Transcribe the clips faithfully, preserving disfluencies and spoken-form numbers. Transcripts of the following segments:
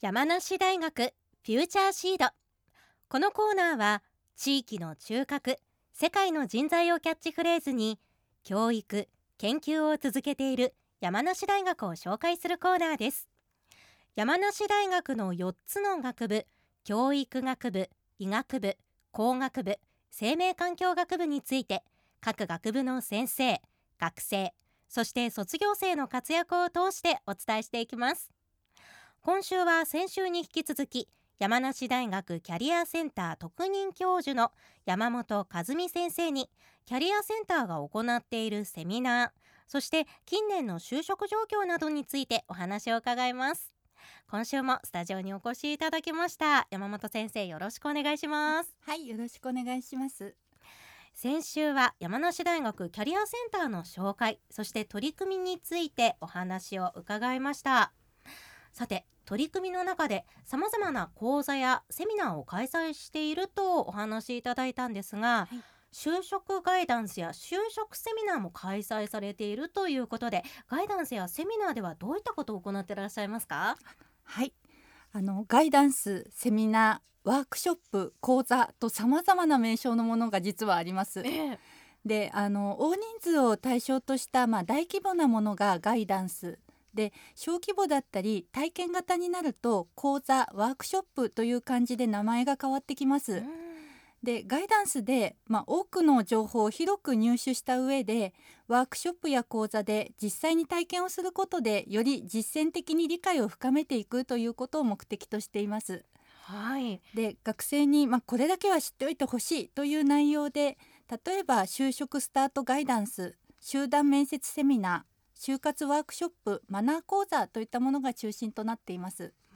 山梨大学フューチャーシード。このコーナーは地域の中核、世界の人材をキャッチフレーズに教育・研究を続けている山梨大学を紹介するコーナーです。山梨大学のよっつの学部、教育学部、医学部、工学部、生命環境学部について各学部の先生、学生、そして卒業生の活躍を通してお伝えしていきます。今週は先週に引き続き山梨大学キャリアセンター特任教授の山本和美先生にキャリアセンターが行っているセミナー、そして近年の就職状況などについてお話を伺います。今週もスタジオにお越しいただきました山本先生、よろしくお願いします。 はい、よろしくお願いします。 先週は山梨大学キャリアセンターの紹介、そして取り組みについてお話を伺いました。さて、取り組みの中でさまざまな講座やセミナーを開催しているとお話しいただいたんですが、はい、就職ガイダンスや就職セミナーも開催されているということで、ガイダンスやセミナーではどういったことを行っていらっしゃいますか？ はい、あのガイダンス、セミナー、ワークショップ、講座とさまざまな名称のものが実はあります。えー、であの大人数を対象とした、まあ、大規模なものがガイダンスで、小規模だったり体験型になると講座、ワークショップという感じで名前が変わってきます。でガイダンスで、まあ、多くの情報を広く入手した上で、ワークショップや講座で実際に体験をすることでより実践的に理解を深めていくということを目的としています。 はい、 で学生に、まあ、これだけは知っておいてほしいという内容で、例えば就職スタートガイダンス、集団面接セミナー、就活ワークショップ、マナー講座といったものが中心となっています。 うん、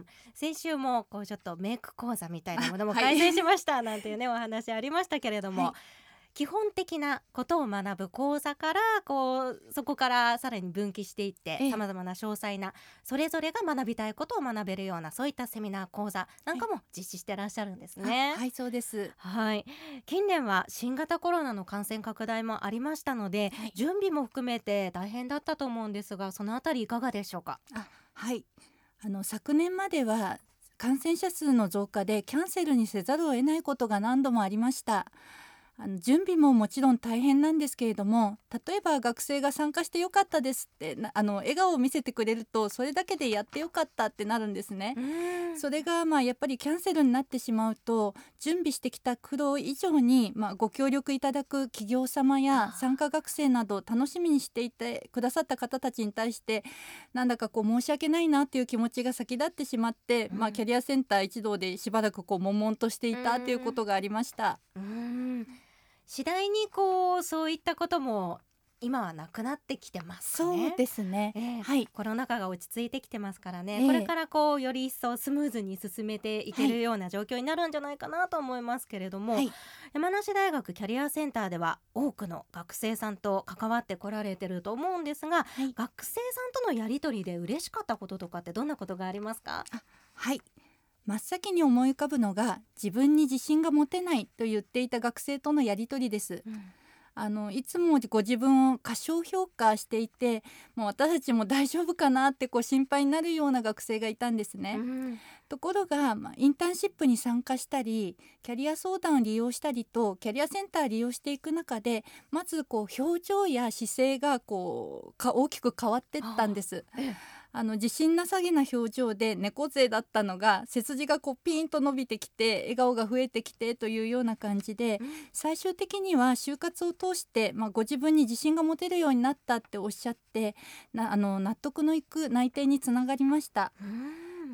先週もこうちょっとメイク講座みたいなものも開催しました、はい、なんていうねお話ありましたけれども、はい、基本的なことを学ぶ講座からこうそこからさらに分岐していってさまざまな詳細なそれぞれが学びたいことを学べるようなそういったセミナー講座なんかも実施してらっしゃるんですね。 はい、そうです。 はい、近年は新型コロナの感染拡大もありましたので、はい、準備も含めて大変だったと思うんですが、そのあたりいかがでしょうか？ あ、はい、あの昨年までは感染者数の増加でキャンセルにせざるを得ないことが何度もありました。あの準備ももちろん大変なんですけれども、例えば学生が参加してよかったですってあの笑顔を見せてくれると、それだけでやってよかったってなるんですね。それがまあやっぱりキャンセルになってしまうと、準備してきた苦労以上に、まあ、ご協力いただく企業様や参加学生など楽しみにしていてくださった方たちに対してなんだかこう申し訳ないなという気持ちが先立ってしまって、まあ、キャリアセンター一同でしばらくこう悶々としていたということがありました。 うーん、次第にこうそういったことも今はなくなってきてますね。 そうですね、 えーはい、 コロナ禍が落ち着いてきてますからね、 えー、 これからこうより一層スムーズに進めていけるような状況になるんじゃないかなと思いますけれども、はい、山梨大学キャリアセンターでは多くの学生さんと関わってこられてると思うんですが、はい、学生さんとのやり取りで嬉しかったこととかってどんなことがありますか？ あ、はい、真っ先に思い浮かぶのが、自分に自信が持てないと言っていた学生とのやり取りです。うん、あのいつもご自分を過小評価していて、もう私たちも大丈夫かなってこう心配になるような学生がいたんですね。うん、ところが、まあ、インターンシップに参加したりキャリア相談を利用したりとキャリアセンターを利用していく中で、まずこう表情や姿勢がこうか大きく変わっていったんです。あの自信なさげな表情で猫背だったのが、背筋がこうピーンと伸びてきて笑顔が増えてきてというような感じで、うん、最終的には就活を通して、まあ、ご自分に自信が持てるようになったっておっしゃってなあの納得のいく内定につながりました。うん、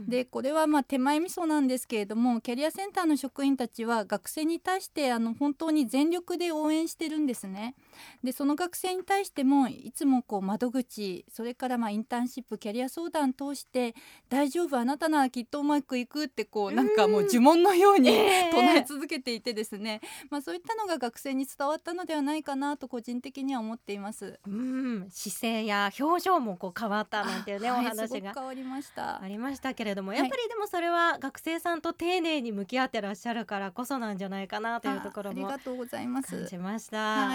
でこれはまあ手前味噌なんですけれども、キャリアセンターの職員たちは学生に対してあの本当に全力で応援してるんですね。でその学生に対してもいつもこう窓口、それからまあインターンシップ、キャリア相談通して大丈夫、あなたならきっとうまくいくってこうなんかもう呪文のように唱え続けていてですね、まあ、そういったのが学生に伝わったのではないかなと個人的には思っています。 うん、姿勢や表情もこう変わったなんていうね、 はい、 お話がすごく変わりましたありましたけれども、やっぱりでもそれは学生さんと丁寧に向き合ってらっしゃるからこそなんじゃないかなというところもありがとうございます。 感じました。 はい、 はい、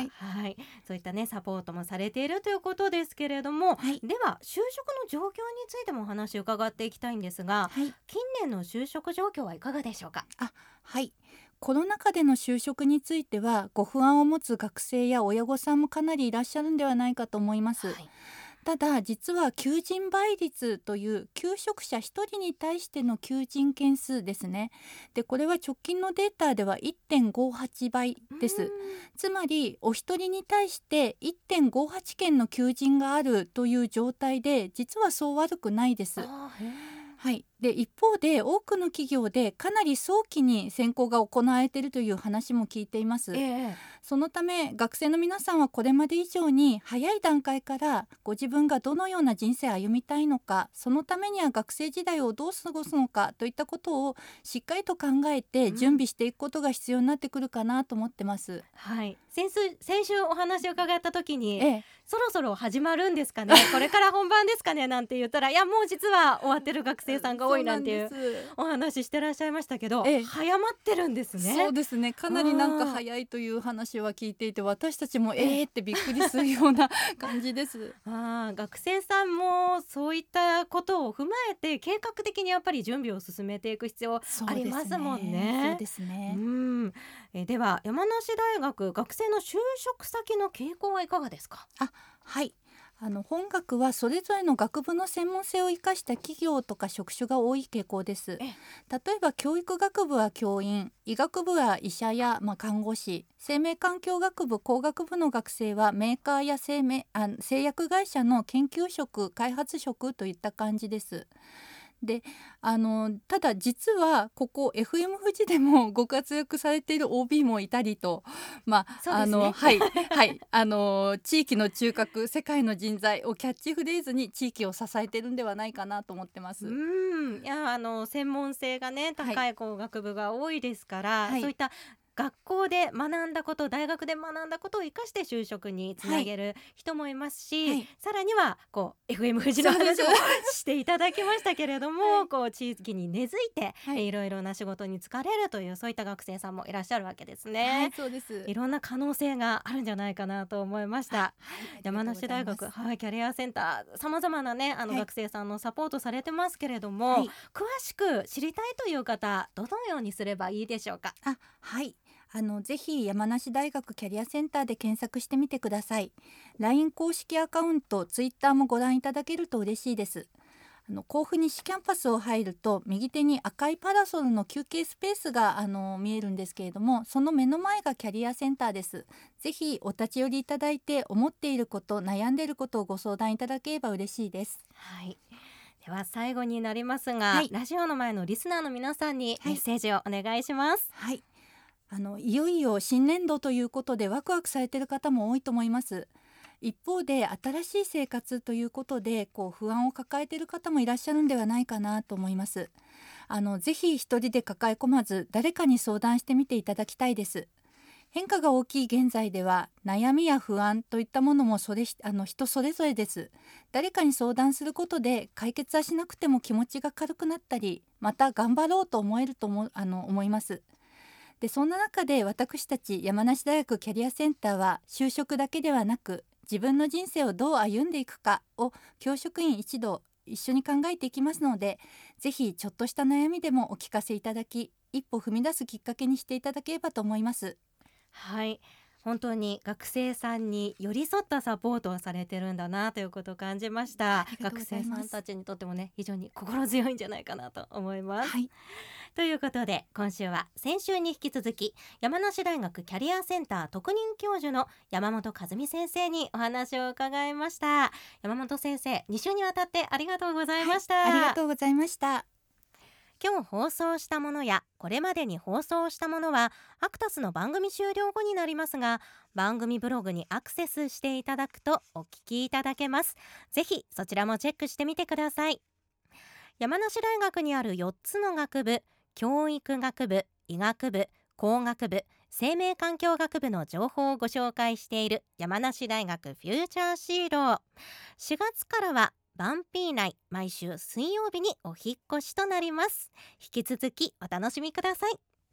はい、そういったねサポートもされているということですけれども、 はい、 では就職の状況についてもお話を伺っていきたいんですが、 はい、 近年の就職状況はいかがでしょうか？ あ、はい。コロナ禍での就職についてはご不安を持つ学生や親御さんもかなりいらっしゃるんではないかと思います。 はい、 ただ実は求人倍率という求職者ひとりに対しての求人件数ですね。でこれは直近のデータでは いってんごはち 倍です。つまりお一人に対して いってんごはち 件の求人があるという状態で、実はそう悪くないです。 あーへーはい、で一方で多くの企業でかなり早期に選考が行われているという話も聞いています。 ええそのため学生の皆さんはこれまで以上に早い段階からご自分がどのような人生を歩みたいのか、そのためには学生時代をどう過ごすのかといったことをしっかりと考えて準備していくことが必要になってくるかなと思ってます。 はい、先週先週お話を伺った時に、 ええ、 そろそろ始まるんですかねこれから本番ですかねなんて言ったら、いやもう実は終わってる学生さんが多いなんていうそうなんです。 お話してらっしゃいましたけど、 ええ、 早まってるんですね。 そうですね、かなりなんか早いという話は聞いていて、私たちもえーってびっくりするような感じです。 あー学生さんもそういったことを踏まえて計画的にやっぱり準備を進めていく必要ありますもんね。 そうですね。 うんえでは山梨大学学生の就職先の傾向はいかがですか？ あ、はい。あの本学はそれぞれの学部の専門性を生かした企業とか職種が多い傾向です。 え例えば教育学部は教員、医学部は医者や、まあ、看護師、生命環境学部工学部の学生はメーカーや生命あ製薬会社の研究職開発職といった感じです。であのただ実はここ エフエム 富士でもご活躍されている オービー もいたりと、まあそうですねあのはいはいあの地域の中核、世界の人材をキャッチフレーズに地域を支えてるんではないかなと思ってます。 うんいやあの専門性がね高い工学部が多いですから、 はいそういった学校で学んだこと、大学で学んだことを生かして就職につなげる人もいますし、 はいさらにはこう エフエム 富士の話もしていただきましたけれども、 はいこう地域に根付いて、 はいえいろいろな仕事に就かれるというそういった学生さんもいらっしゃるわけですはね。 い、そうです。 いろんな可能性があるんじゃないかなと思いました。 はい、 山梨大学、 ははい、キャリアセンターさまざまなねあのはい学生さんのサポートされてますけれども、 はい、 詳しく知りたいという方どのようにすればいいでしょうか？ あはいあのぜひ山梨大学キャリアセンターで検索してみてください。 ライン 公式アカウント、ツイッターもご覧いただけると嬉しいです。あの甲府西キャンパスを入ると右手に赤いパラソルの休憩スペースがあの見えるんですけれども、その目の前がキャリアセンターです。ぜひお立ち寄りいただいて、思っていること、悩んでいることをご相談いただければ嬉しいです。 はい、では最後になりますが、 はいラジオの前のリスナーの皆さんにメッセージをお願いします。 はい、あのいよいよ新年度ということでワクワクされている方も多いと思います。一方で新しい生活ということでこう不安を抱えている方もいらっしゃるんではないかなと思います。あのぜひ一人で抱え込まず、誰かに相談してみていただきたいです。変化が大きい現在では悩みや不安といったものもそれあの人それぞれです。誰かに相談することで解決はしなくても気持ちが軽くなったり、また頑張ろうと思えると思あの思います。でそんな中で私たち山梨大学キャリアセンターは就職だけではなく、自分の人生をどう歩んでいくかを教職員一同一緒に考えていきますので、ぜひちょっとした悩みでもお聞かせいただき、一歩踏み出すきっかけにしていただければと思います。 はい、本当に学生さんに寄り添ったサポートをされてるんだなということを感じました。 ありがとう学ございます生さんたちにとってもね非常に心強いんじゃないかなと思います。 はい、 ということで今週は先週に引き続き山梨大学キャリアセンター特任教授の山本和美先生にお話を伺いました。山本先生、に週にわたってありがとうございました。 はい、ありがとうございました。 今日放送したものやこれまでに放送したものはアクタスの番組終了後になりますが、番組ブログにアクセスしていただくとお聞きいただけます。ぜひそちらもチェックしてみてください。山梨大学にあるよっつの学部、教育学部、医学部、工学部、生命環境学部の情報をご紹介している山梨大学フューチャーシード。しがつからはバンピー内毎週水曜日にお引っ越しとなります。引き続きお楽しみください。